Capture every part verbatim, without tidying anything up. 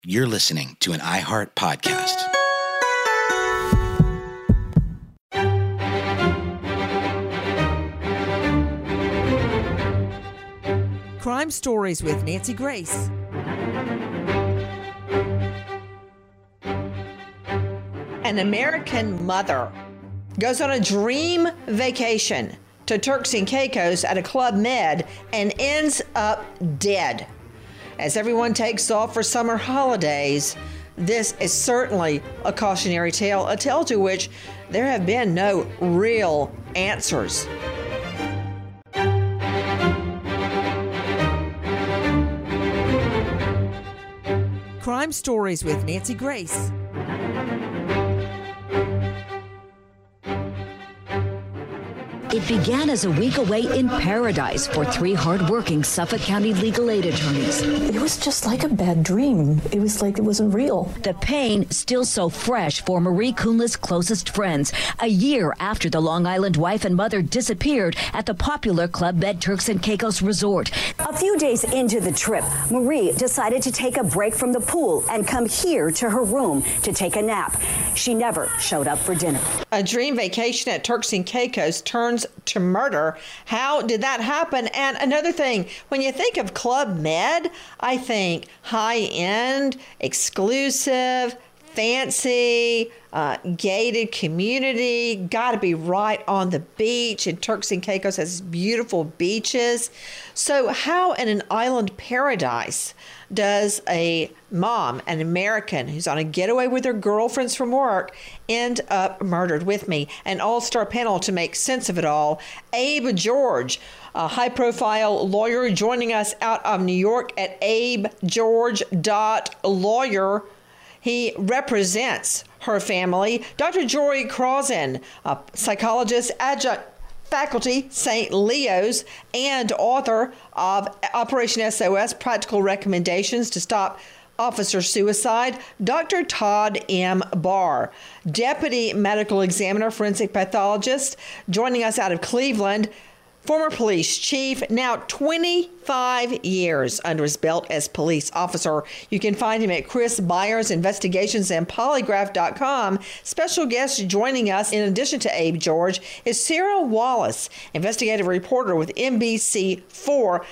You're listening to an iHeart podcast. Crime Stories with Nancy Grace. An American mother goes on a dream vacation to Turks and Caicos at a Club Med and ends up dead. As everyone takes off for summer holidays, this is certainly a cautionary tale, a tale to which there have been no real answers. Crime Stories with Nancy Grace. It began as a week away in paradise for three hardworking Suffolk County legal aid attorneys. It was just like a bad dream. It was like it wasn't real. The pain still so fresh for Marie Kuhnla's closest friends, a year after the Long Island wife and mother disappeared at the popular Club Med Turks and Caicos resort. A few days into the trip, Marie decided to take a break from the pool and come here to her room to take a nap. She never showed up for dinner. A dream vacation at Turks and Caicos turns to murder. How did that happen? And another thing, when you think of Club Med, I think high-end, exclusive, fancy, uh, gated community, got to be right on the beach. And Turks and Caicos has beautiful beaches. So how in an island paradise does a mom, an American who's on a getaway with her girlfriends from work, end up murdered? With me, an all-star panel to make sense of it all. Abe George, a high-profile lawyer, joining us out of New York at abe george dot lawyer. He represents her family. Doctor Jory Crozan, a psychologist, adjunct faculty, Saint Leo's, and author of Operation S O S, Practical Recommendations to Stop Officer Suicide. Doctor Todd M. Barr, Deputy Medical Examiner, Forensic Pathologist, joining us out of Cleveland. Former police chief, now twenty-five years under his belt as police officer. You can find him at Chris Byers Investigations and Polygraph dot com. Special guest joining us, in addition to Abe George, is Sarah Wallace, investigative reporter with N B C four,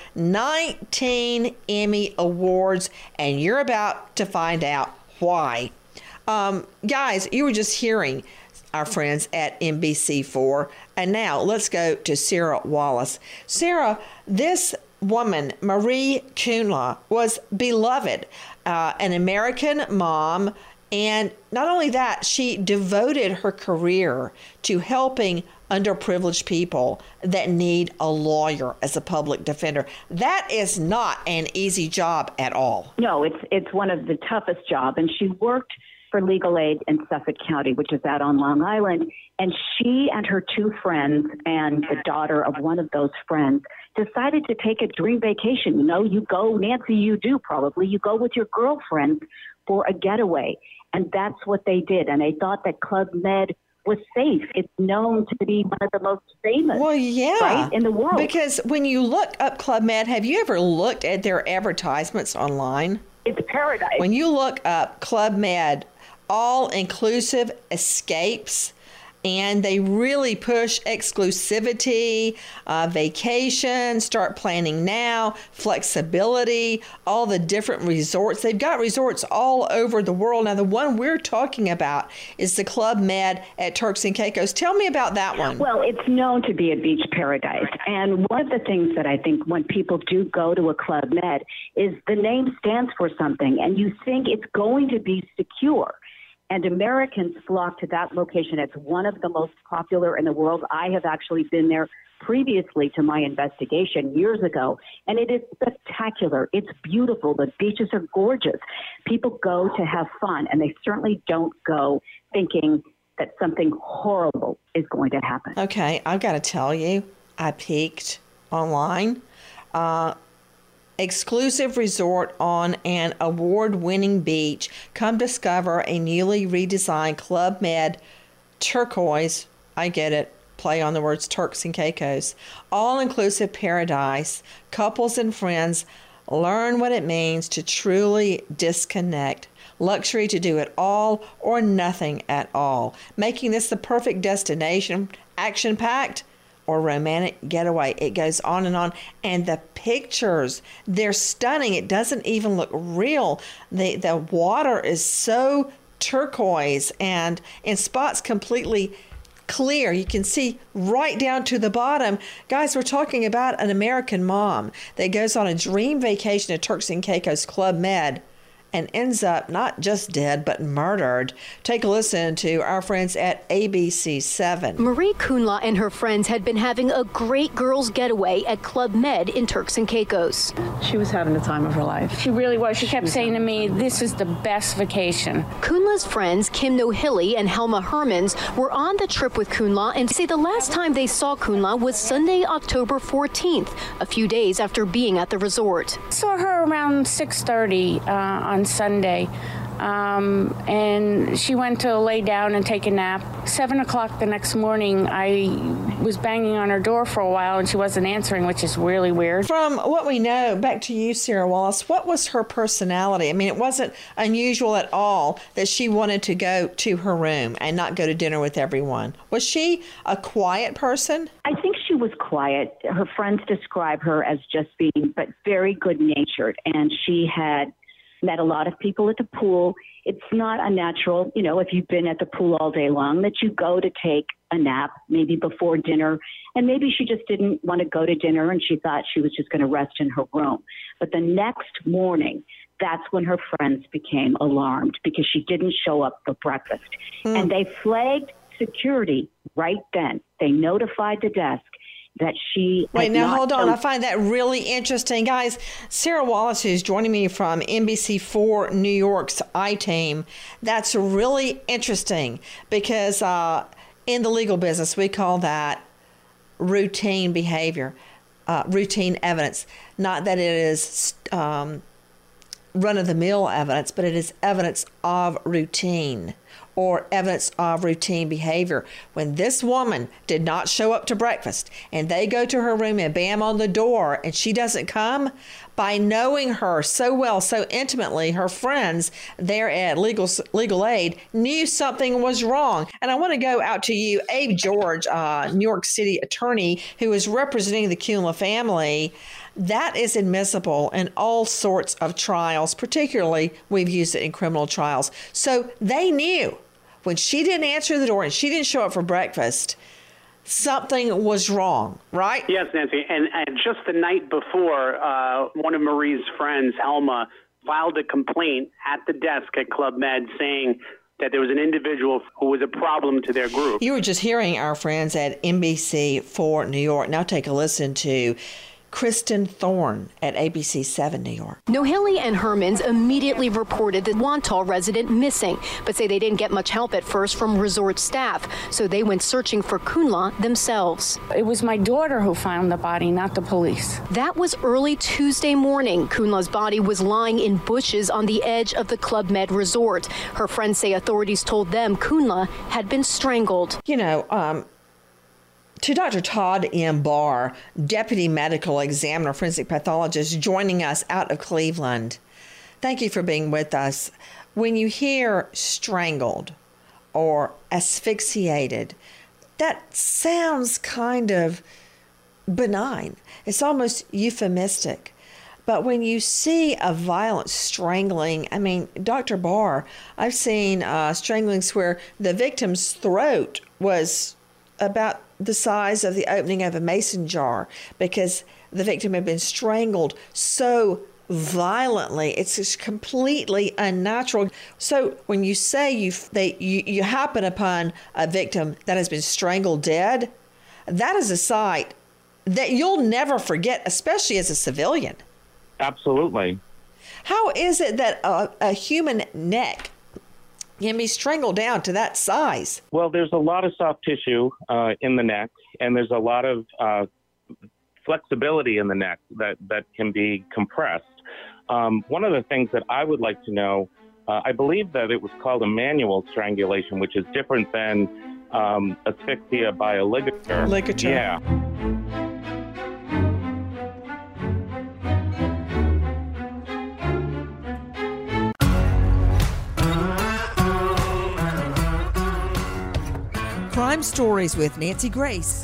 nineteen Emmy Awards, and you're about to find out why. Um, guys, you were just hearing our friends at N B C four. And now let's go to Sarah Wallace. Sarah, this woman, Marie Kuhnla, was beloved, uh, an American mom. And not only that, she devoted her career to helping underprivileged people that need a lawyer as a public defender. That is not an easy job at all. No, it's it's one of the toughest jobs. And she worked for legal aid in Suffolk County, which is out on Long Island. And she and her two friends and the daughter of one of those friends decided to take a dream vacation. You know, you go, Nancy, you do probably, you go with your girlfriend for a getaway. And that's what they did. And they thought that Club Med was safe. It's known to be one of the most famous, well, yeah, right, in the world. Because when you look up Club Med, have you ever looked at their advertisements online? It's paradise. When you look up Club Med, all-inclusive escapes, and they really push exclusivity, uh, vacation, start planning now, flexibility, all the different resorts. They've got resorts all over the world. Now, the one we're talking about is the Club Med at Turks and Caicos. Tell me about that one. Well, it's known to be a beach paradise. And one of the things that I think when people do go to a Club Med is the name stands for something, and you think it's going to be secure. And Americans flock to that location. It's one of the most popular in the world. I have actually been there previously to my investigation years ago, and it is spectacular. It's beautiful. The beaches are gorgeous. People go to have fun, and they certainly don't go thinking that something horrible is going to happen. Okay, I've got to tell you, I peeked online. Uh, exclusive resort on an award-winning beach. Come discover a newly redesigned Club Med turquoise, I get it, play on the words Turks and Caicos, all-inclusive paradise, couples and friends Learn what it means to truly disconnect. Luxury to do it all or nothing at all. Making this the perfect destination, action-packed or romantic getaway. It goes on and on. And the pictures, they're stunning. It doesn't even look real. The, the water is so turquoise and in spots completely clear. You can see right down to the bottom. Guys, we're talking about an American mom that goes on a dream vacation at Turks and Caicos Club Med and ends up not just dead, but murdered. Take a listen to our friends at A B C seven. Marie Kunla and her friends had been having a great girls' getaway at Club Med in Turks and Caicos. She was having the time of her life. She really was. She kept she saying to me, this is the best vacation. Kunla's friends, Kim Nohilly and Helma Hermans, were on the trip with Kunla and say the last time they saw Kunla was Sunday, October fourteenth, a few days after being at the resort. Saw her around six thirty uh, on Sunday, um, and she went to lay down and take a nap. Seven o'clock the next morning, I was banging on her door for a while and she wasn't answering, which is really weird. From what we know, back to you, Sarah Wallace, what was her personality? I mean, it wasn't unusual at all that she wanted to go to her room and not go to dinner with everyone. Was she a quiet person? I think she was quiet. Her friends describe her as just being, but very good-natured, and she had met a lot of people at the pool. It's not unnatural, you know, if you've been at the pool all day long, that you go to take a nap, maybe before dinner. And maybe she just didn't want to go to dinner and she thought she was just going to rest in her room. But the next morning, that's when her friends became alarmed because she didn't show up for breakfast. Mm. And they flagged security right then. They notified the desk that she Wait, now hold on. Chosen. I find that really interesting. Guys, Sarah Wallace, who's joining me from N B C four New York's I-Team, that's really interesting because uh, in the legal business, we call that routine behavior, uh, routine evidence. Not that it is um, run-of-the-mill evidence, but it is evidence of routine or evidence of routine behavior. When this woman did not show up to breakfast and they go to her room and bam on the door and she doesn't come, by knowing her so well, so intimately, her friends there at Legal Legal Aid knew something was wrong. And I want to go out to you, Abe George, uh, New York City attorney who is representing the Kunla family. That is admissible in all sorts of trials, particularly we've used it in criminal trials. So they knew when she didn't answer the door and she didn't show up for breakfast, something was wrong, right? Yes, Nancy. And, and just the night before, uh, one of Marie's friends, Helma, filed a complaint at the desk at Club Med saying that there was an individual who was a problem to their group. You were just hearing our friends at N B C four New York. Now take a listen to Kristen Thorne at A B C seven New York. Nohilly and Hermans immediately reported the Wantagh resident missing, but say they didn't get much help at first from resort staff, so they went searching for Kunla themselves. It was my daughter who found the body, not the police. That was early Tuesday morning. Kunla's body was lying in bushes on the edge of the Club Med resort. Her friends say authorities told them Kunla had been strangled. You know, um, to Doctor Todd M. Barr, Deputy Medical Examiner, Forensic Pathologist, joining us out of Cleveland. Thank you for being with us. When you hear strangled or asphyxiated, that sounds kind of benign. It's almost euphemistic. But when you see a violent strangling, I mean, Doctor Barr, I've seen uh, stranglings where the victim's throat was about the size of the opening of a mason jar because the victim had been strangled so violently. It's just completely unnatural. So when you say you they you, you happen upon a victim that has been strangled dead, that is a sight that you'll never forget, especially as a civilian. Absolutely. How is it that a, a human neck can be strangled down to that size? Well, there's a lot of soft tissue uh, in the neck, and there's a lot of uh, flexibility in the neck that, that can be compressed. Um, one of the things that I would like to know, uh, I believe that it was called a manual strangulation, which is different than um, asphyxia by a ligature. Ligature. Yeah. Crime Stories with Nancy Grace.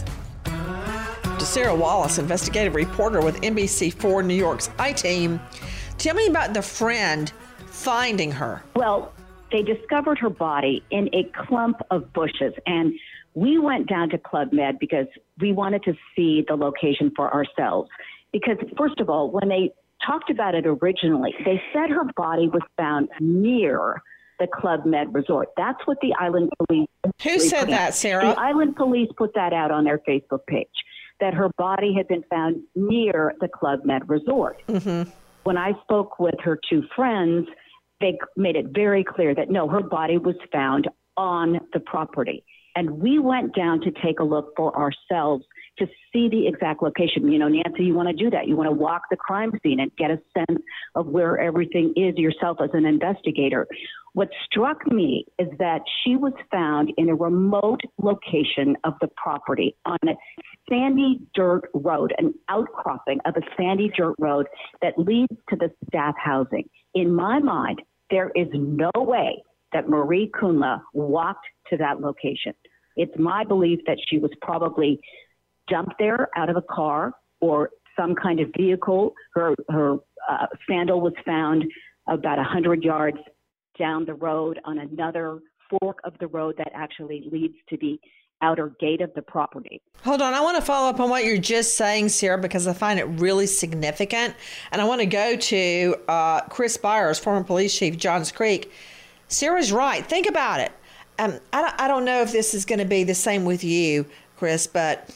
Sarah Wallace, investigative reporter with N B C four New York's I-Team. Tell me about the friend finding her. Well, they discovered her body in a clump of bushes, and we went down to Club Med because we wanted to see the location for ourselves. Because, first of all, when they talked about it originally, they said her body was found near the Club Med resort. That's what the Island Police... Who said that, Sarah? The Island Police put that out on their Facebook page, that her body had been found near the Club Med resort. Mm-hmm. When I spoke with her two friends, they made it very clear that, no, her body was found on the property. And we went down to take a look for ourselves to see the exact location. You know, Nancy, you want to do that. You want to walk the crime scene and get a sense of where everything is yourself as an investigator. What struck me is that she was found in a remote location of the property on a sandy dirt road, an outcropping of a sandy dirt road that leads to the staff housing. In my mind, there is no way that Marie Kunla walked to that location. It's my belief that she was probably dumped there out of a car or some kind of vehicle. Her her uh, sandal was found about one hundred yards down the road on another fork of the road that actually leads to the outer gate of the property. Hold on. I want to follow up on what you're just saying, Sarah, because I find it really significant. And I want to go to uh, Chris Byers, former police chief, Johns Creek. Sarah's right. Think about it. Um, I, don't, I don't know if this is going to be the same with you, Chris, but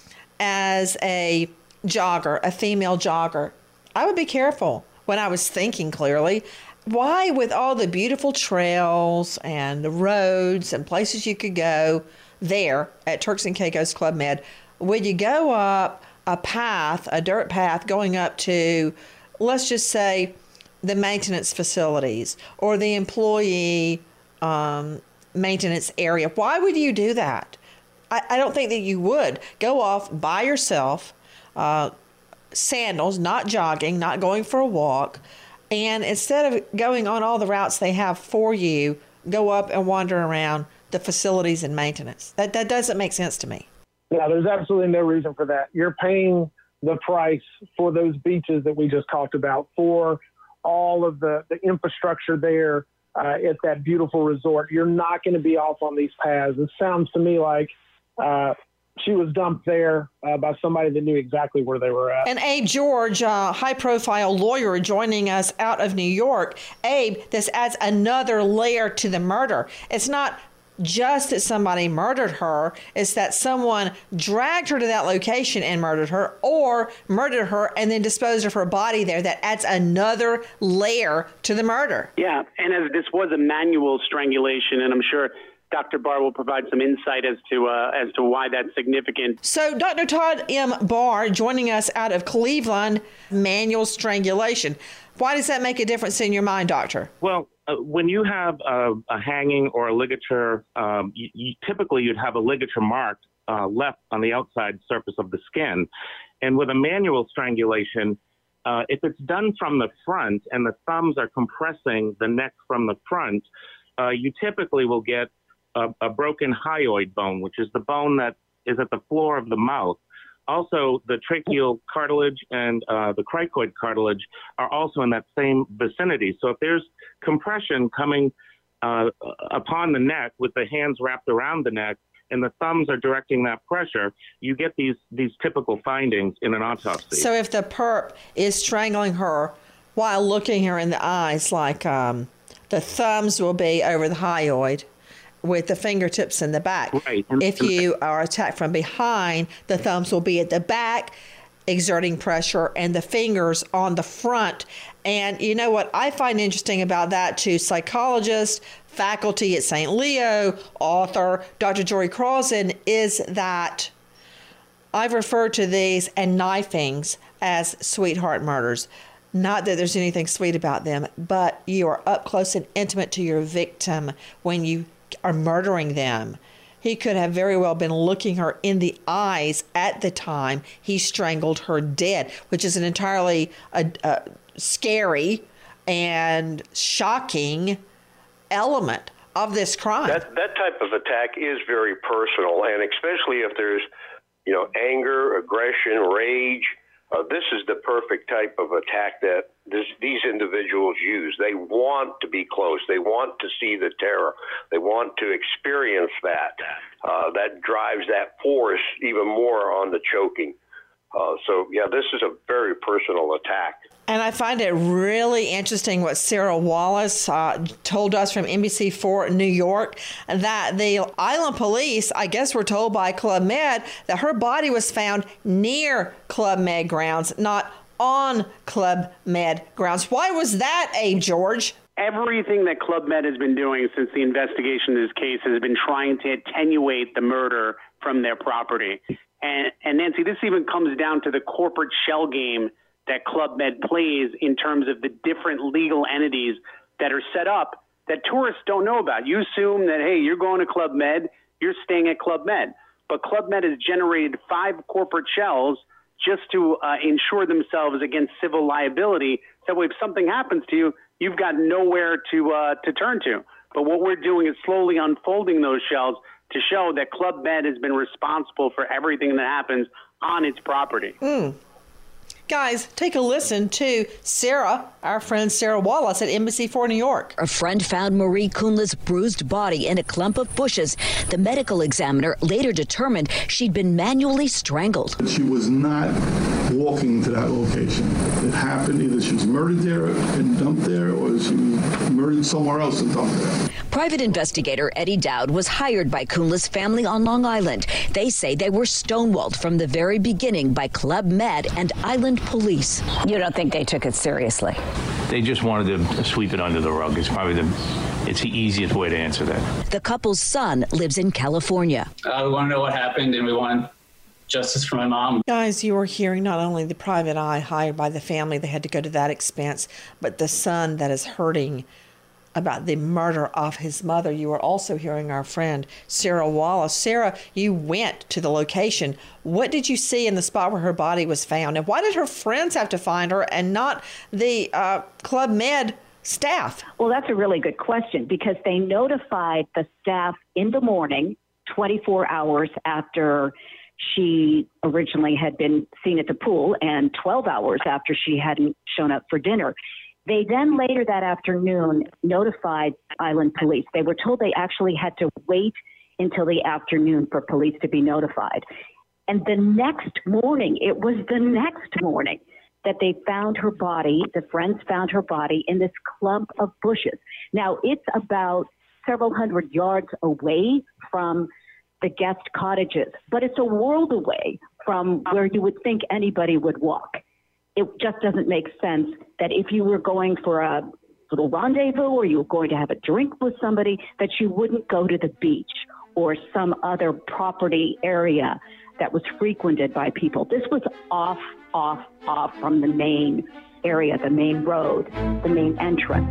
as a jogger, a female jogger, I would be careful when I was thinking clearly. Why, with all the beautiful trails and the roads and places you could go there at Turks and Caicos Club Med, would you go up a path, a dirt path going up to, let's just say, the maintenance facilities or the employee um, maintenance area? Why would you do that? I, I don't think that you would. Go off by yourself, uh, sandals, not jogging, not going for a walk, and instead of going on all the routes they have for you, go up and wander around the facilities and maintenance. That that doesn't make sense to me. Yeah, there's absolutely no reason for that. You're paying the price for those beaches that we just talked about, for all of the, the infrastructure there uh, at that beautiful resort. You're not going to be off on these paths. It sounds to me like uh, she was dumped there uh, by somebody that knew exactly where they were at. And Abe George, uh, high-profile lawyer joining us out of New York. Abe, this adds another layer to the murder. It's not just that somebody murdered her, it's that someone dragged her to that location and murdered her, or murdered her and then disposed of her body there. That adds another layer to the murder. Yeah, and as this was a manual strangulation, and I'm sure Doctor Barr will provide some insight as to uh, as to why that's significant. So Doctor Todd M. Barr joining us out of Cleveland, manual strangulation. Why does that make a difference in your mind, Doctor? Well, uh, when you have a, a hanging or a ligature, um, you, you, typically you'd have a ligature mark uh, left on the outside surface of the skin. And with a manual strangulation, uh, if it's done from the front and the thumbs are compressing the neck from the front, uh, you typically will get A, a broken hyoid bone, which is the bone that is at the floor of the mouth. Also, the tracheal cartilage and uh, the cricoid cartilage are also in that same vicinity. So if there's compression coming uh, upon the neck with the hands wrapped around the neck and the thumbs are directing that pressure, you get these, these typical findings in an autopsy. So if the perp is strangling her while looking her in the eyes, like um, the thumbs will be over the hyoid, with the fingertips in the back. Right. If you are attacked from behind, the thumbs will be at the back, exerting pressure, and the fingers on the front. And you know what I find interesting about that too? Psychologist, faculty at Saint Leo, author Doctor Jory Crossan, is that I've referred to these and knifings as sweetheart murders. Not that there's anything sweet about them, but you are up close and intimate to your victim when you are murdering them. He could have very well been looking her in the eyes at the time he strangled her dead, which is an entirely uh, uh, scary and shocking element of this crime. That that type of attack is very personal, and especially if there's, you know, anger, aggression, rage. Uh, this is the perfect type of attack that this, these individuals use. They want to be close. They want to see the terror. They want to experience that. Uh, that drives that force even more on the choking. Uh, so, yeah, this is a very personal attack. And I find it really interesting what Sarah Wallace uh, told us from N B C four New York, that the Island Police, I guess, were told by Club Med that her body was found near Club Med grounds, not on Club Med grounds. Why was that, Abe George? Everything that Club Med has been doing since the investigation of this case has been trying to attenuate the murder from their property. And, and Nancy, this even comes down to the corporate shell game that Club Med plays in terms of the different legal entities that are set up that tourists don't know about. You assume that, hey, you're going to Club Med, you're staying at Club Med. But Club Med has generated five corporate shells just to uh, insure themselves against civil liability. That way, if something happens to you, you've got nowhere to uh, to turn to. But what we're doing is slowly unfolding those shells to show that Club Med has been responsible for everything that happens on its property. Mm. Guys, take a listen to Sarah, our friend Sarah Wallace at N B C four New York. A friend found Marie Kuhnla's bruised body in a clump of bushes. The medical examiner later determined she'd been manually strangled. She was not walking to that location. It happened either she was murdered there and dumped there, or she was murdered somewhere else and dumped there. Private investigator Eddie Dowd was hired by Kuhnla's family on Long Island. They say they were stonewalled from the very beginning by Club Med and Island Police. You don't think they took it seriously? They just wanted to sweep it under the rug. It's probably the, it's the easiest way to answer that. The couple's son lives in California. Uh, we want to know what happened, and we want justice for my mom. Guys, you are hearing not only the private eye hired by the family, they had to go to that expense, but the son that is hurting about the murder of his mother. You are also hearing our friend Sarah Wallace. Sarah, you went to the location. What did you see in the spot where her body was found? And why did her friends have to find her and not the uh, Club Med staff? Well, that's a really good question, because they notified the staff in the morning, twenty-four hours after she originally had been seen at the pool and twelve hours after she hadn't shown up for dinner. They then later that afternoon notified Island Police. They were told they actually had to wait until the afternoon for police to be notified. And the next morning, it was the next morning that they found her body, the friends found her body in this clump of bushes. Now, it's about several hundred yards away from the guest cottages, but it's a world away from where you would think anybody would walk. It just doesn't make sense that if you were going for a little rendezvous or you were going to have a drink with somebody, that you wouldn't go to the beach or some other property area that was frequented by people. This was off, off, off from the main area, the main road, the main entrance.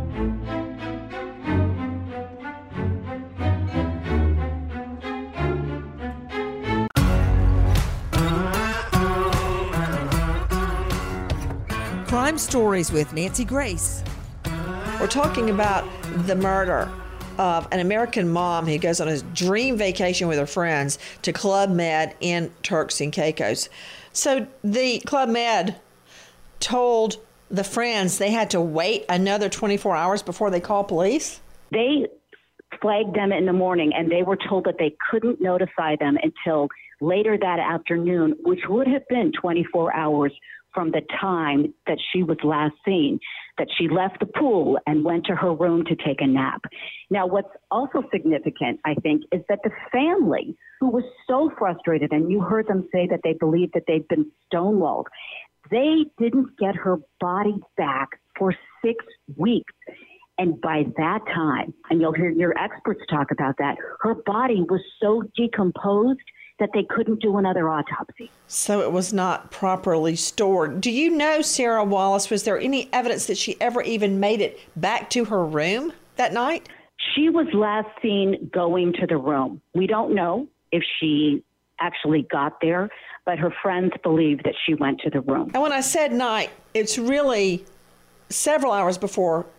Crime Stories with Nancy Grace. We're talking about the murder of an American mom who goes on a dream vacation with her friends to Club Med in Turks and Caicos. So the Club Med told the friends they had to wait another twenty-four hours before they called police? They flagged them in the morning, and they were told that they couldn't notify them until later that afternoon, which would have been twenty-four hours from the time that she was last seen, that she left the pool and went to her room to take a nap. Now, what's also significant, I think, is that the family, who was so frustrated, and you heard them say that they believed that they'd been stonewalled, they didn't get her body back for six weeks. And by that time, and you'll hear your experts talk about that, her body was so decomposed that they couldn't do another autopsy. So it was not properly stored. Do you know, Sarah Wallace, was there any evidence that she ever even made it back to her room that night? She was last seen going to the room. We don't know if she actually got there, but her friends believe that she went to the room. And when I said night, it's really several hours before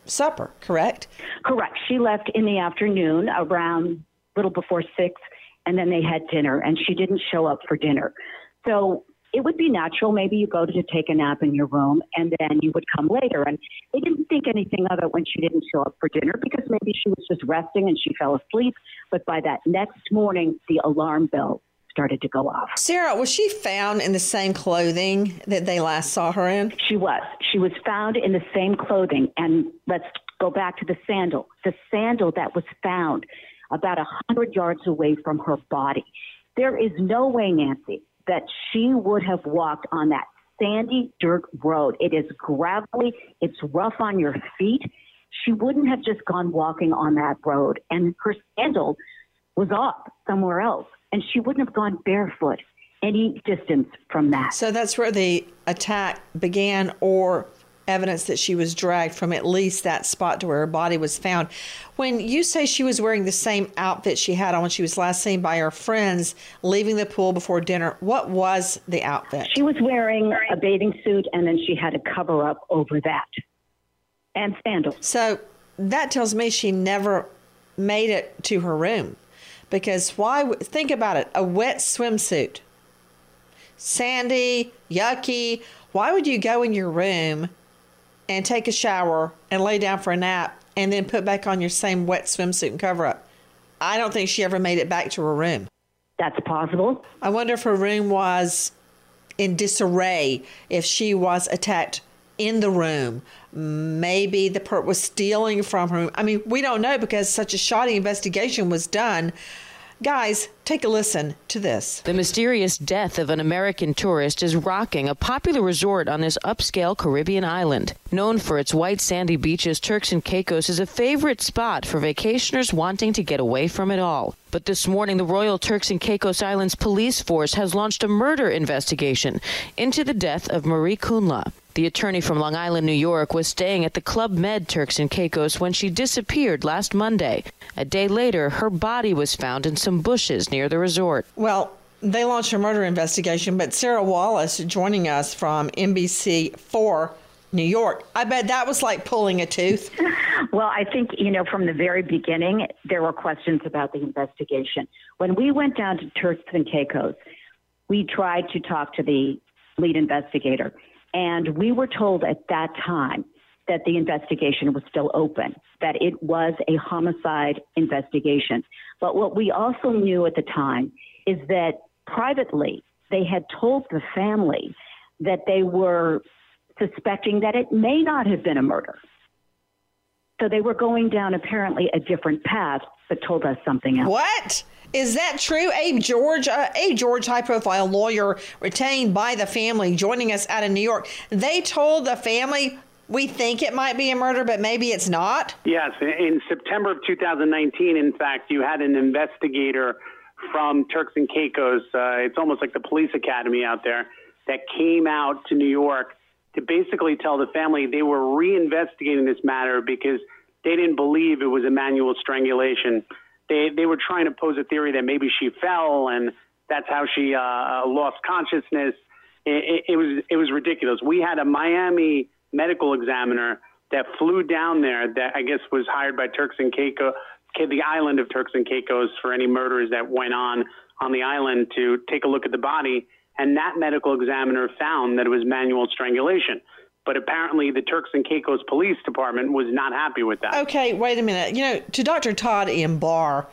supper, correct? Correct. She left in the afternoon around a little before six, and then they had dinner, and she didn't show up for dinner. So it would be natural. Maybe you go to take a nap in your room, and then you would come later. And they didn't think anything of it when she didn't show up for dinner, because maybe she was just resting and she fell asleep. But by that next morning, the alarm bell started to go off. Sarah, was she found in the same clothing that they last saw her in? She was. She was found in the same clothing. And let's go back to the sandal. The sandal that was found about one hundred yards away from her body. There is no way, Nancy, that she would have walked on that sandy dirt road. It is gravelly. It's rough on your feet. She wouldn't have just gone walking on that road. And her sandal was off somewhere else. And she wouldn't have gone barefoot any distance from that. So that's where the attack began, or evidence that she was dragged from at least that spot to where her body was found. When you say she was wearing the same outfit she had on when she was last seen by her friends leaving the pool before dinner, what was the outfit? She was wearing a bathing suit, and then she had a cover up over that, and sandals. So that tells me she never made it to her room. Because why, think about it, a wet swimsuit, sandy, yucky. Why would you go in your room and take a shower and lay down for a nap and then put back on your same wet swimsuit and cover up? I don't think she ever made it back to her room. That's possible. I wonder if her room was in disarray, if she was attacked in the room. Maybe the perp was stealing from her. I mean, we don't know because such a shoddy investigation was done. Guys, take a listen to this. The mysterious death of an American tourist is rocking a popular resort on this upscale Caribbean island. Known for its white sandy beaches, Turks and Caicos is a favorite spot for vacationers wanting to get away from it all. But this morning, the Royal Turks and Caicos Islands Police Force has launched a murder investigation into the death of Marie Kunla. The attorney from Long Island, New York, was staying at the Club Med Turks and Caicos when she disappeared last Monday. A day later, her body was found in some bushes near the resort. Well, they launched a murder investigation, but Sarah Wallace joining us from N B C four New York. I bet that was like pulling a tooth. Well, I think, you know, from the very beginning, there were questions about the investigation. When we went down to Turks and Caicos, we tried to talk to the lead investigator. And we were told at that time that the investigation was still open, that it was a homicide investigation. But what we also knew at the time is that privately, they had told the family that they were suspecting that it may not have been a murder. So they were going down apparently a different path, but told us something else. What? Is that true? Abe George, uh, Abe George, high-profile lawyer retained by the family, joining us out of New York. They told the family, we think it might be a murder, but maybe it's not? Yes. In September of two thousand nineteen, in fact, you had an investigator from Turks and Caicos. Uh, it's almost like the police academy out there that came out to New York to basically tell the family they were reinvestigating this matter because they didn't believe it was a manual strangulation. They they were trying to pose a theory that maybe she fell and that's how she uh, lost consciousness. It, it, it was it was ridiculous. We had a Miami medical examiner that flew down there that I guess was hired by Turks and Caicos, the island of Turks and Caicos, for any murders that went on on the island to take a look at the body. And that medical examiner found that it was manual strangulation. But apparently the Turks and Caicos Police Department was not happy with that. Okay, wait a minute. You know, to Doctor Todd Ian Barr,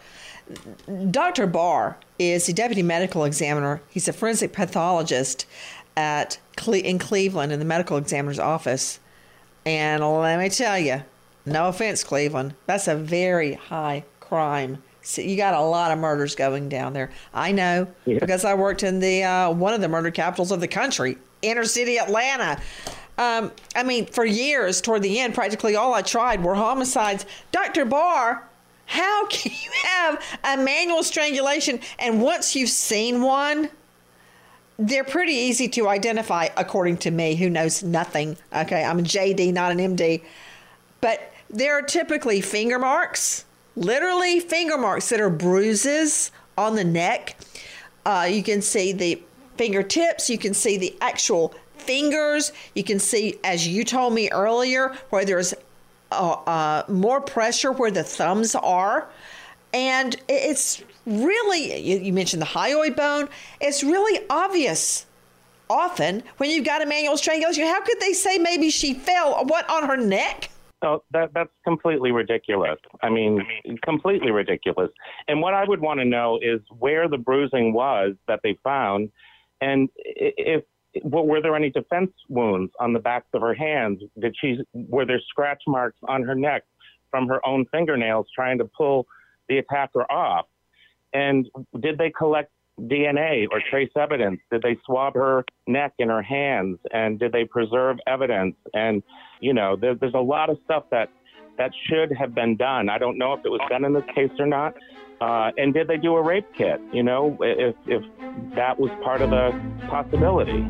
Doctor Barr is the deputy medical examiner. He's a forensic pathologist at Cle- in Cleveland in the medical examiner's office. And let me tell you, no offense, Cleveland, that's a very high crime. So you got a lot of murders going down there. I know yeah. because I worked in the uh, one of the murder capitals of the country, inner city Atlanta. Um, I mean, for years, toward the end, practically all I tried were homicides. Doctor Barr, how can you have a manual strangulation? And once you've seen one, they're pretty easy to identify, according to me, who knows nothing. Okay, I'm a J D, not an M D. But there are typically finger marks, literally finger marks that are bruises on the neck. Uh, you can see the fingertips. You can see the actual fingers. You can see, as you told me earlier, where there's uh, uh, more pressure where the thumbs are. And it's really, you, you mentioned the hyoid bone. It's really obvious often when you've got a manual strangulation. How could they say maybe she fell, what, on her neck? Oh, that that's completely ridiculous. I mean, completely ridiculous. And what I would want to know is where the bruising was that they found, and if well, were there any defense wounds on the backs of her hands? Did she were there scratch marks on her neck from her own fingernails trying to pull the attacker off? And did they collect D N A or trace evidence? Did they swab her neck and her hands? And did they preserve evidence? And, you know, there, there's a lot of stuff that, that should have been done. I don't know if it was done in this case or not. Uh, and did they do a rape kit? You know, if, if that was part of the possibility.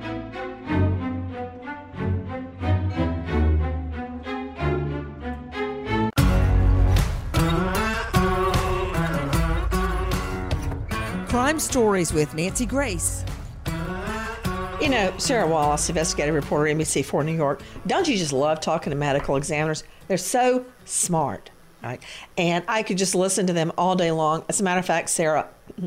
Crime Stories with Nancy Grace. You know, Sarah Wallace, investigative reporter, N B C four New York. Don't you just love talking to medical examiners? They're so smart, right? And I could just listen to them all day long. As a matter of fact, Sarah,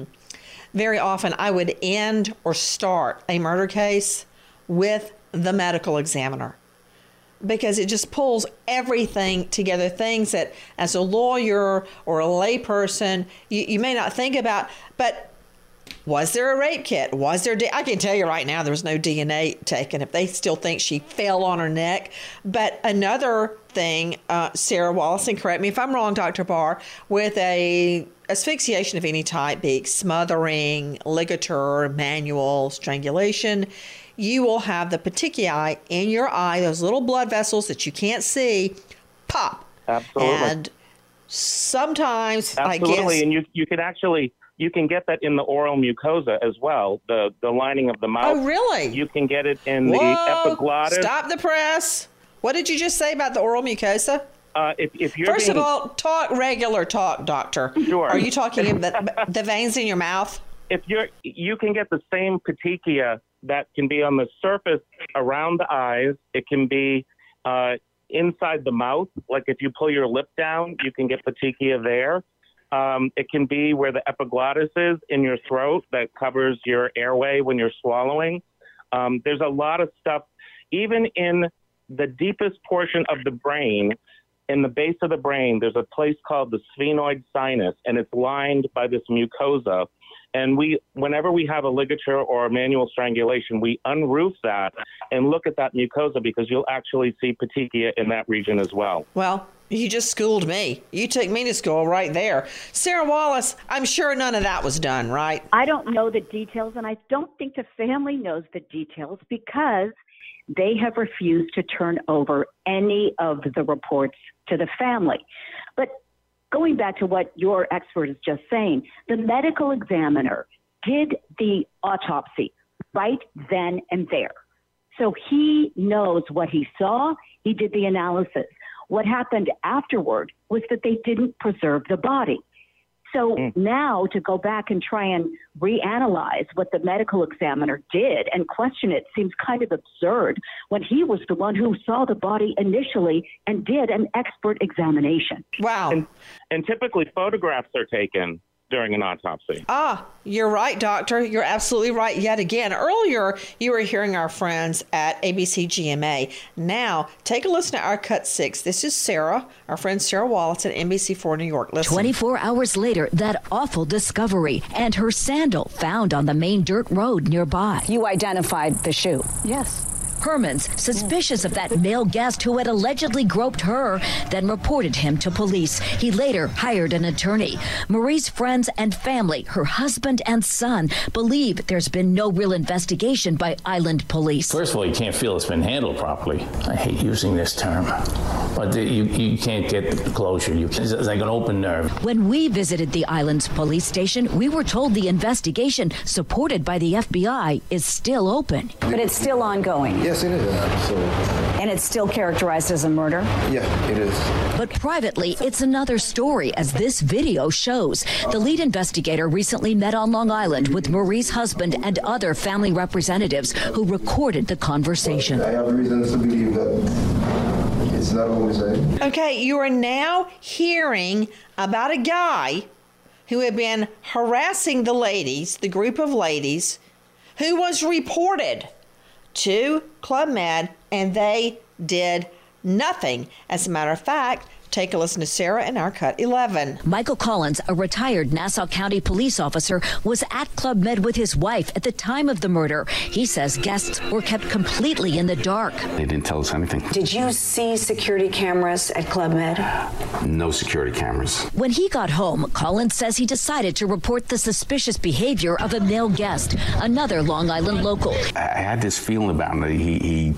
very often I would end or start a murder case with the medical examiner, because it just pulls everything together, things that as a lawyer or a layperson, you, you may not think about. But was there a rape kit? Was there? D- I can tell you right now, there was no D N A taken if they still think she fell on her neck. But another thing, uh, Sarah Wallace, and correct me if I'm wrong, Doctor Barr, with a asphyxiation of any type, be it smothering, ligature, manual, strangulation, you will have the petechiae in your eye, those little blood vessels that you can't see, pop. Absolutely. And sometimes, Absolutely. I guess... And you, you can actually... You can get that in the oral mucosa as well, the, the lining of the mouth. Oh, really? You can get it in Whoa, the epiglottis. Stop the press. What did you just say about the oral mucosa? Uh, if, if you're First being... of all, talk regular talk, doctor. Sure. Are you talking about the veins in your mouth? If you're, you can get the same petechia that can be on the surface around the eyes. It can be uh, inside the mouth. Like if you pull your lip down, you can get petechia there. Um, it can be where the epiglottis is in your throat that covers your airway when you're swallowing. Um, there's a lot of stuff, even in the deepest portion of the brain, in the base of the brain, there's a place called the sphenoid sinus, and it's lined by this mucosa. And we, whenever we have a ligature or a manual strangulation, we unroof that and look at that mucosa, because you'll actually see petechia in that region as well. Well, you just schooled me. You took me to school right there. Sarah Wallace, I'm sure none of that was done, right? I don't know the details, and I don't think the family knows the details because they have refused to turn over any of the reports to the family. But going back to what your expert is just saying, the medical examiner did the autopsy right then and there. So he knows what he saw. He did the analysis. What happened afterward was that they didn't preserve the body. So mm. now to go back and try and reanalyze what the medical examiner did and question it seems kind of absurd when he was the one who saw the body initially and did an expert examination. Wow. And, and typically photographs are taken during an autopsy. Ah, you're right, doctor. You're absolutely right yet again. Earlier, you were hearing our friends at A B C G M A. Now, take a listen to our Cut six. This is Sarah, our friend Sarah Wallace at N B C four New York. Listen. twenty-four hours later, that awful discovery and her sandal found on the main dirt road nearby. You identified the shoe? Yes. Hermans, suspicious of that male guest who had allegedly groped her, then reported him to police. He later hired an attorney. Marie's friends and family, her husband and son, believe there's been no real investigation by Island Police. First of all, you can't feel it's been handled properly. I hate using this term, but the, you, you can't get the closure. You, it's like an open nerve. When we visited the Island's police station, we were told the investigation, supported by the F B I, is still open. But it's still ongoing. Yeah. Yes, it is. Absolutely. And it's still characterized as a murder? Yeah, it is. But privately, it's another story, as this video shows. The lead investigator recently met on Long Island with Marie's husband and other family representatives who recorded the conversation. I have reasons to believe that It's not always a. Okay, you are now hearing about a guy who had been harassing the ladies, the group of ladies, who was reported to Club Med, and they did nothing. As a matter of fact, take a listen to Sarah in our Cut eleven. Michael Collins, a retired Nassau County police officer, was at Club Med with his wife at the time of the murder. He says guests were kept completely in the dark. They didn't tell us anything. Did you see security cameras at Club Med? No security cameras. When he got home, Collins says he decided to report the suspicious behavior of a male guest, another Long Island local. I had this feeling about him that he, he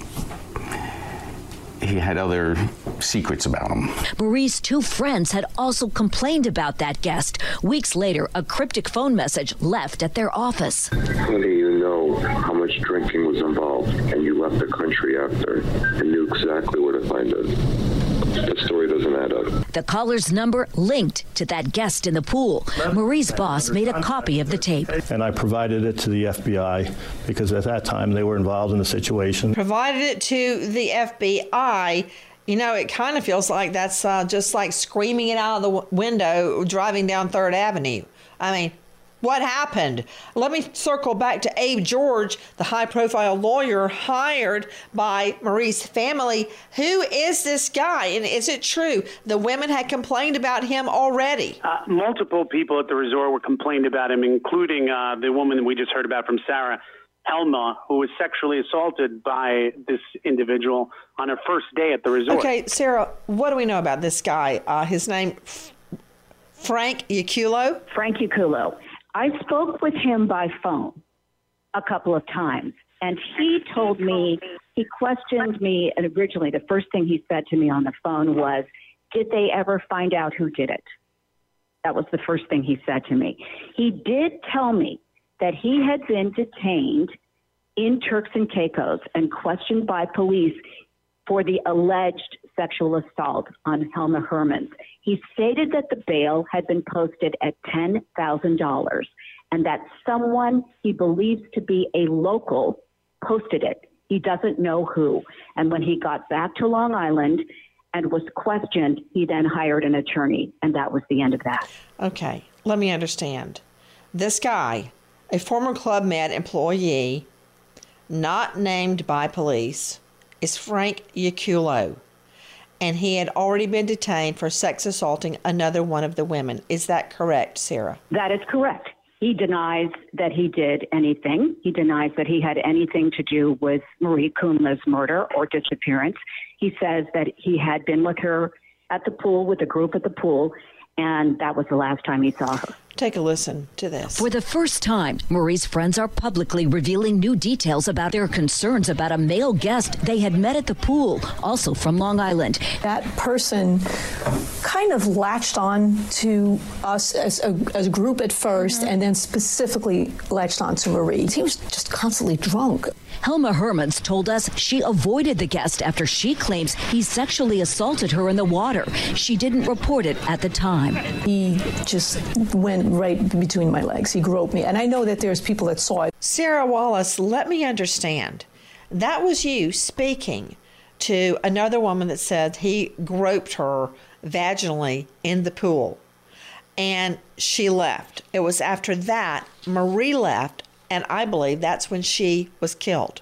he had other secrets about him. Marie's two friends had also complained about that guest. Weeks later, a cryptic phone message left at their office. How do you know how much drinking was involved and you left the country after and knew exactly where to find us? That story doesn't add up. The caller's number linked to that guest in the pool. Marie's boss made a copy of the tape. And I provided it to the F B I because at that time they were involved in the situation. Provided it to the F B I. You know, it kind of feels like that's uh, just like screaming it out of the w- window driving down Third Avenue. I mean, what happened? Let me circle back to Abe George, the high-profile lawyer hired by Marie's family. Who is this guy, and is it true the women had complained about him already? Uh, multiple people at the resort were complained about him, including uh, the woman that we just heard about from Sarah, Helma, who was sexually assaulted by this individual on her first day at the resort. Okay, Sarah, what do we know about this guy? Uh, his name, F- Frank Yacullo? Frank Yacullo. I spoke with him by phone a couple of times, and he told me, he questioned me, and originally the first thing he said to me on the phone was, did they ever find out who did it? That was the first thing he said to me. He did tell me that he had been detained in Turks and Caicos and questioned by police for the alleged sexual assault on Helma Hermans. He stated that the bail had been posted at ten thousand dollars and that someone he believes to be a local posted it. He doesn't know who. And when he got back to Long Island and was questioned, he then hired an attorney, and that was the end of that. Okay, let me understand. This guy, a former Club Med employee, not named by police, is Frank Yacullo, and he had already been detained for sex assaulting another one of the women. Is that correct, Sarah? That is correct. He denies that he did anything. He denies that he had anything to do with Marie Kunla's murder or disappearance. He says that he had been with her at the pool, with a group at the pool, and that was the last time he saw her. Take a listen to this. For the first time, Marie's friends are publicly revealing new details about their concerns about a male guest they had met at the pool, also from Long Island. That person kind of latched on to us as a, as a group at first, mm-hmm. and then specifically latched on to Marie. He was just constantly drunk. Helma Hermans told us she avoided the guest after she claims he sexually assaulted her in the water. She didn't report it at the time. He just went right between my legs. He groped me. And I know that there's people that saw it. Sarah Wallace, let me understand. That was you speaking to another woman that said he groped her vaginally in the pool, and she left. It was after that Marie left, and I believe that's when she was killed.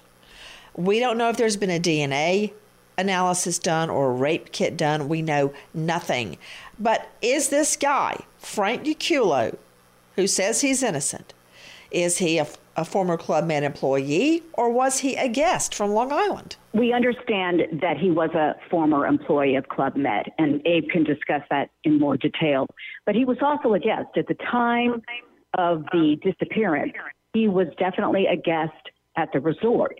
We don't know if there's been a D N A analysis done or a rape kit done. We know nothing. But is this guy, Frank Yacullo, who says he's innocent, is he a, a former Club Med employee, or was he a guest from Long Island? We understand that he was a former employee of Club Med, and Abe can discuss that in more detail. But he was also a guest. At the time of the disappearance, he was definitely a guest at the resort.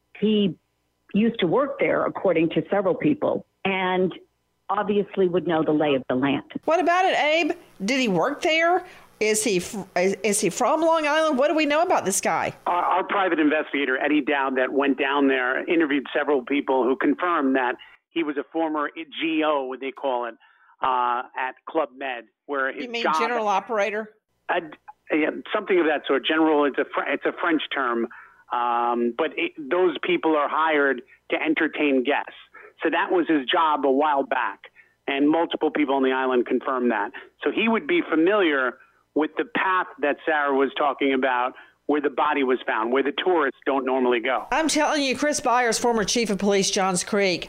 He used to work there, according to several people, and obviously would know the lay of the land. What about it, Abe? Did he work there? Is he is he from Long Island? What do we know about this guy? Our, our private investigator, Eddie Dowd, that went down there, interviewed several people who confirmed that he was a former G O, what they call it, uh, at Club Med. Where his You mean job, general operator? Uh, yeah, something of that sort. General, it's a, it's a French term. Um, but it, those people are hired to entertain guests. So that was his job a while back. And multiple people on the island confirmed that. So he would be familiar with the path that Sarah was talking about, where the body was found, where the tourists don't normally go. I'm telling you, Chris Byers, former chief of police, Johns Creek,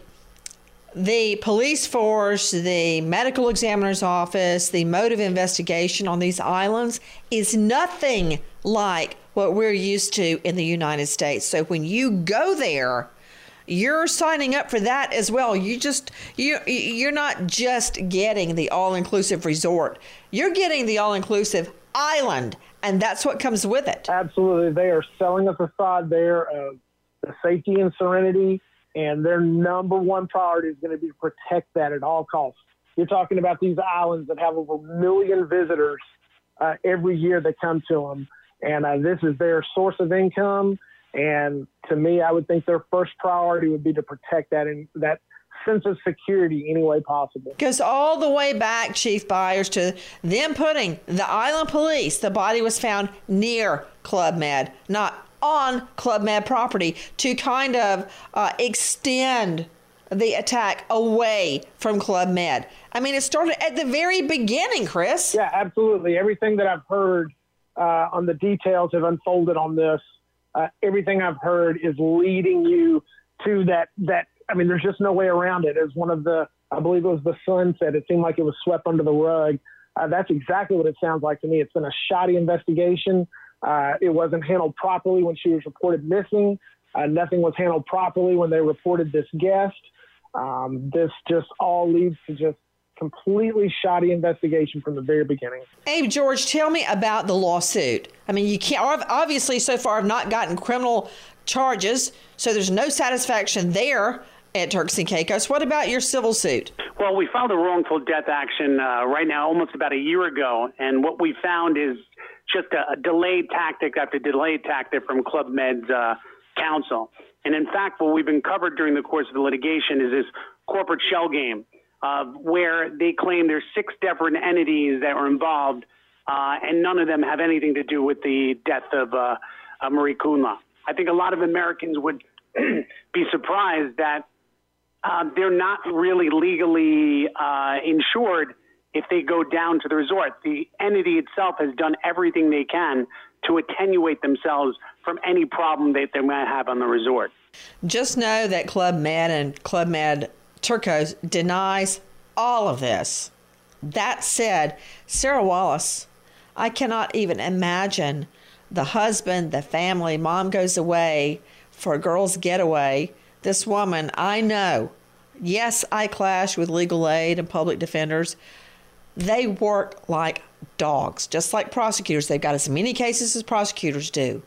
the police force, the medical examiner's office, the mode of investigation on these islands is nothing like what we're used to in the United States. So when you go there, you're signing up for that as well. You just you you're not just getting the all-inclusive resort. You're getting the all-inclusive island, and that's what comes with it. Absolutely. They are selling a facade there of the safety and serenity, and their number one priority is going to be to protect that at all costs. You're talking about these islands that have over a million visitors uh, every year that come to them, and uh, this is their source of income. And to me, I would think their first priority would be to protect that and that sense of security any way possible. Goes all the way back, Chief Byers, to them putting the island police. The body was found near Club Med, not on Club Med property, to kind of uh, extend the attack away from Club Med. I mean, it started at the very beginning, Chris. Yeah, absolutely. Everything that I've heard uh, on the details have unfolded on this. Uh, everything I've heard is leading you to that, that, I mean, there's just no way around it. As one of the, I believe it was the Sun said, it seemed like it was swept under the rug. Uh, that's exactly what it sounds like to me. It's been a shoddy investigation. Uh, it wasn't handled properly when she was reported missing. Uh, nothing was handled properly when they reported this guest. Um, this just all leads to just completely shoddy investigation from the very beginning. Abe George, tell me about the lawsuit. I mean, you can't, obviously so far have not gotten criminal charges, so there's no satisfaction there at Turks and Caicos. What about your civil suit? Well, we filed a wrongful death action uh, right now, almost about a year ago, and what we found is just a, a delayed tactic after delayed tactic from Club Med's uh, counsel. And in fact, what we've been covered during the course of the litigation is this corporate shell game, Uh, where they claim there's six different entities that were involved, uh, and none of them have anything to do with the death of uh, uh, Marie Kunla. I think a lot of Americans would be surprised that uh, they're not really legally uh, insured if they go down to the resort. The entity itself has done everything they can to attenuate themselves from any problem that they might have on the resort. Just know that Club Med and Club Med Turcos denies all of this. That said, Sarah Wallace, I cannot even imagine the husband, the family, mom goes away for a girl's getaway. This woman, I know, yes, I clash with legal aid and public defenders. They work like dogs, just like prosecutors. They've got as many cases as prosecutors do.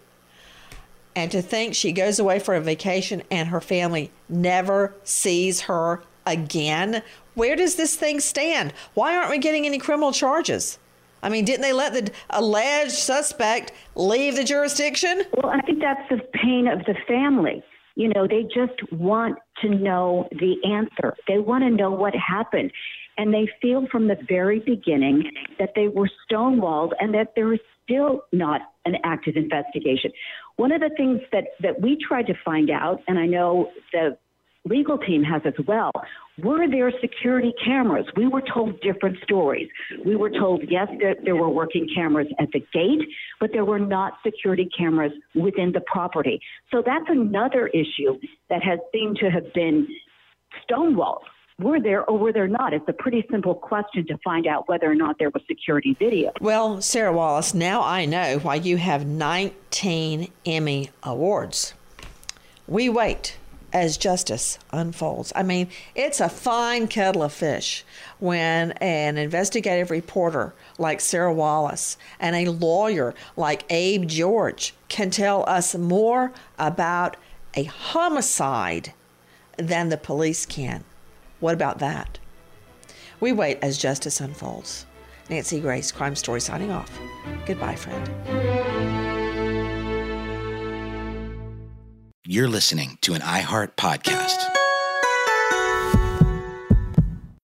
And to think she goes away for a vacation and her family never sees her again. Where does this thing stand? Why aren't we getting any criminal charges? I mean, didn't they let the alleged suspect leave the jurisdiction? Well, I think that's the pain of the family. You know, they just want to know the answer. They want to know what happened. And they feel from the very beginning that they were stonewalled and that there is still not an active investigation. One of the things that, that we tried to find out, and I know the legal team has as well, were there security cameras? We were told different stories. We were told, yes, there, there were working cameras at the gate, but there were not security cameras within the property. So that's another issue that has seemed to have been stonewalled. Were there or were there not? It's a pretty simple question to find out whether or not there was security video. Well, Sarah Wallace, now I know why you have nineteen Emmy Awards. We wait as justice unfolds. I mean, it's a fine kettle of fish when an investigative reporter like Sarah Wallace and a lawyer like Abe George can tell us more about a homicide than the police can. What about that? We wait as justice unfolds. Nancy Grace, Crime Story, signing off. Goodbye, friend. You're listening to an iHeart podcast.